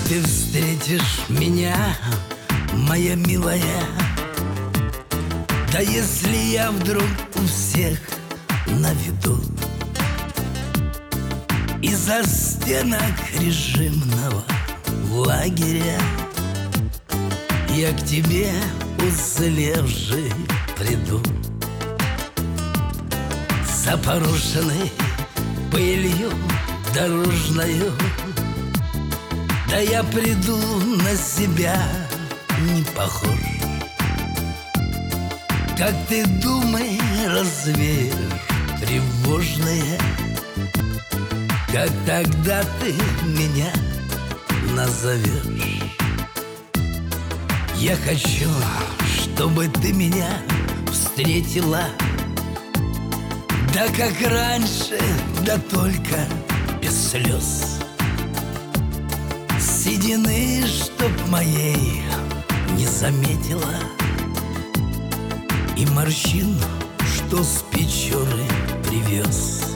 ты встретишь меня, моя милая, да если я вдруг у всех на виду, из-за стенок режимного лагеря я к тебе, уцелевший, приду. Запорошенный пылью дорожною, да я приду, на себя не похож. Как ты думай, развеешь тревожное, как тогда ты меня назовешь. Я хочу, чтобы ты меня встретила, да как раньше, да только без слез. Седины, чтоб моей не заметила, и морщин, что с Печоры привез.